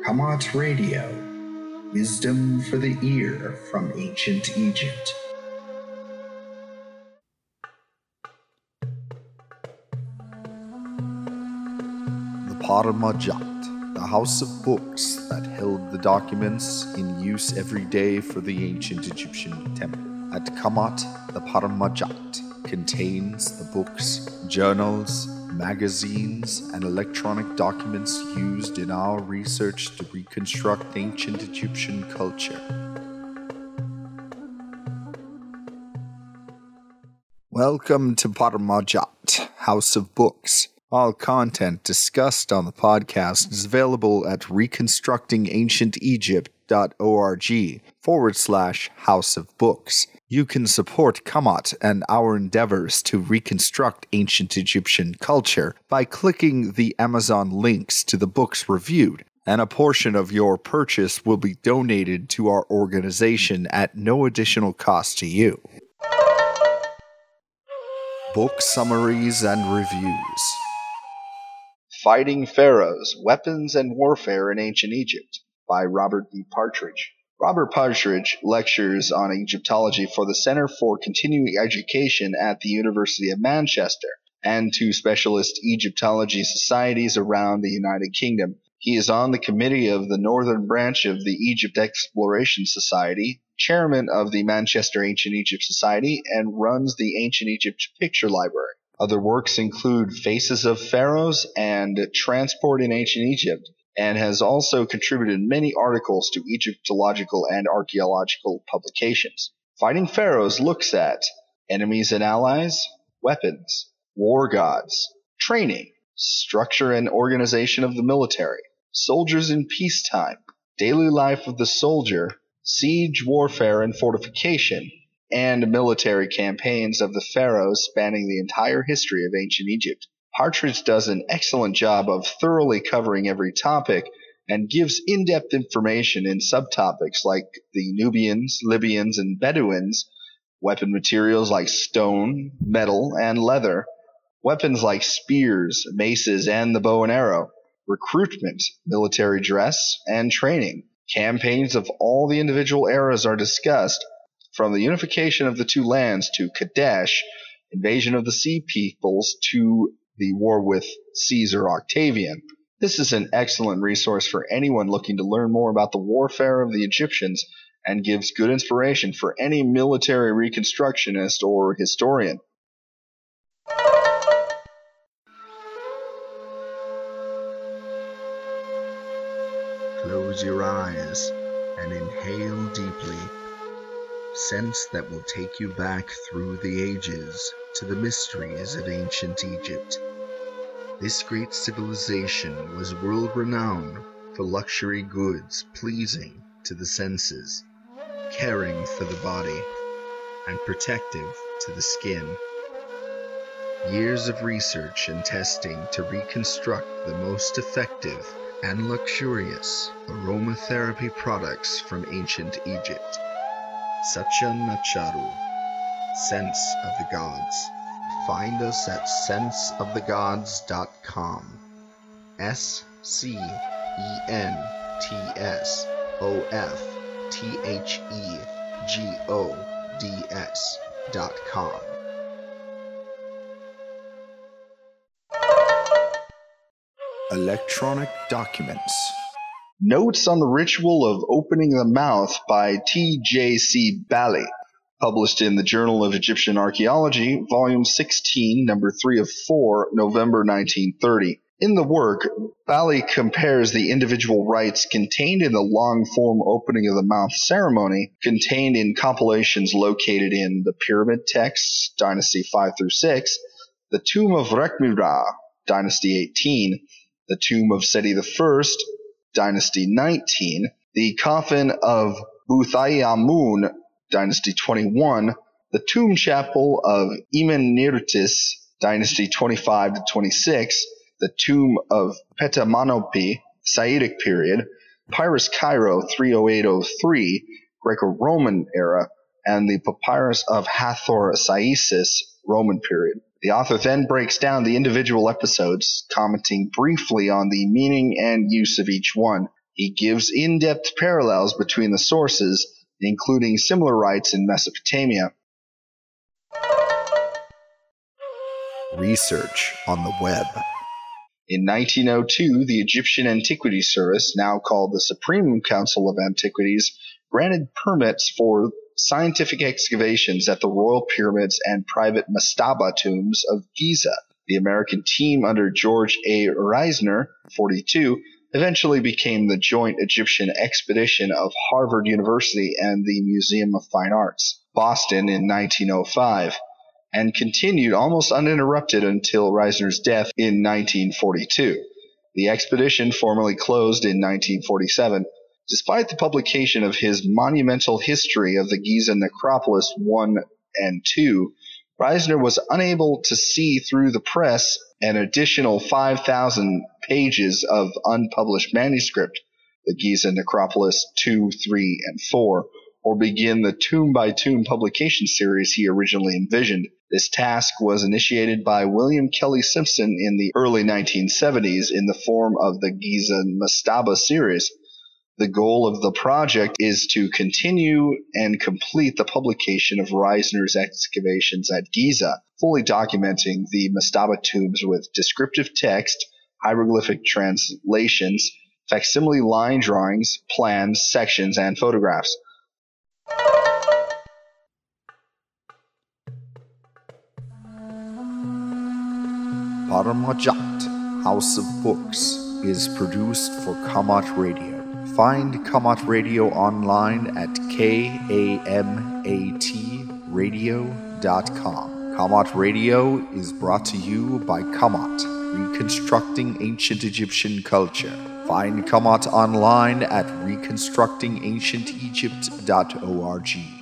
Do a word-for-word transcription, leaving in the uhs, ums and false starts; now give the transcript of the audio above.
Kamat Radio, wisdom for the ear from ancient Egypt. The Paramajat, the house of books that held the documents in use every day for the ancient Egyptian temple. At Kamat, the Paramajat contains the books, journals, magazines, and electronic documents used in our research to reconstruct ancient Egyptian culture. Welcome to Paramajat, House of Books. All content discussed on the podcast is available at reconstructingancientegypt.org forward slash House of Books. You can support Kamat and our endeavors to reconstruct ancient Egyptian culture by clicking the Amazon links to the books reviewed, and a portion of your purchase will be donated to our organization at no additional cost to you. Book summaries and reviews. Fighting Pharaohs, Weapons and Warfare in Ancient Egypt by Robert B. Partridge. Robert Partridge lectures on Egyptology for the Center for Continuing Education at the University of Manchester and two specialist Egyptology societies around the United Kingdom. He is on the committee of the Northern Branch of the Egypt Exploration Society, chairman of the Manchester Ancient Egypt Society, and runs the Ancient Egypt Picture Library. Other works include Faces of Pharaohs and Transport in Ancient Egypt, and has also contributed many articles to Egyptological and archaeological publications. Fighting Pharaohs looks at enemies and allies, weapons, war gods, training, structure and organization of the military, soldiers in peacetime, daily life of the soldier, siege warfare and fortification, and military campaigns of the pharaohs spanning the entire history of ancient Egypt. Partridge does an excellent job of thoroughly covering every topic and gives in-depth information in subtopics like the Nubians, Libyans, and Bedouins, weapon materials like stone, metal, and leather, weapons like spears, maces, and the bow and arrow, recruitment, military dress, and training. Campaigns of all the individual eras are discussed, from the unification of the two lands to Kadesh, invasion of the Sea Peoples, to the war with Caesar Octavian. This is an excellent resource for anyone looking to learn more about the warfare of the Egyptians and gives good inspiration for any military reconstructionist or historian. Close your eyes and inhale deeply. Scents that will take you back through the ages to the mysteries of ancient Egypt. This great civilization was world-renowned for luxury goods pleasing to the senses, caring for the body, and protective to the skin. Years of research and testing to reconstruct the most effective and luxurious aromatherapy products from ancient Egypt. Satya Nacharu, Sense of the Gods. Find us at sense of the gods dot com. S C E N T S O F T H E G O D S dot com. Electronic documents. Notes on the Ritual of Opening the Mouth by T J C Bally, published in the Journal of Egyptian Archaeology, Volume sixteen, Number three of four, November nineteen thirty. In the work, Bally compares the individual rites contained in the long-form opening of the mouth ceremony contained in compilations located in the Pyramid Texts, Dynasty five through six, the Tomb of Rekhmira, Dynasty eighteen, the Tomb of Seti the First, Dynasty nineteen, the Coffin of Buthai-Amun, Dynasty twenty-one, the Tomb Chapel of Imen-Nirtis, Dynasty twenty-five to twenty-six, the Tomb of Petamanope, Saitic period, Papyrus Cairo three oh eight oh three, Greco-Roman era, and the Papyrus of Hathor Saisis, Roman period. The author then breaks down the individual episodes, commenting briefly on the meaning and use of each one. He gives in-depth parallels between the sources, including similar rites in Mesopotamia. Research on the web. In nineteen oh two, the Egyptian Antiquities Service, now called the Supreme Council of Antiquities, granted permits for scientific excavations at the Royal Pyramids and private mastaba tombs of Giza. The American team under George A. Reisner, forty-two, eventually became the joint Egyptian expedition of Harvard University and the Museum of Fine Arts, Boston, in nineteen oh five, and continued almost uninterrupted until Reisner's death in nineteen forty-two. The expedition formally closed in nineteen forty-seven. Despite the publication of his monumental history of the Giza Necropolis one and two, Reisner was unable to see through the press an additional five thousand pages of unpublished manuscript, the Giza Necropolis two, three, and four, or begin the tomb-by-tomb publication series he originally envisioned. This task was initiated by William Kelly Simpson in the early nineteen seventies in the form of the Giza Mastaba series. The goal of the project is to continue and complete the publication of Reisner's excavations at Giza, fully documenting the mastaba tombs with descriptive text, hieroglyphic translations, facsimile line drawings, plans, sections, and photographs. Paramajat, House of Books, is produced for Kamat Radio. Find Kamat Radio online at kamat radio dot com. Kamat Radio is brought to you by Kamat, Reconstructing Ancient Egyptian Culture. Find Kamat online at reconstructing ancient egypt dot org.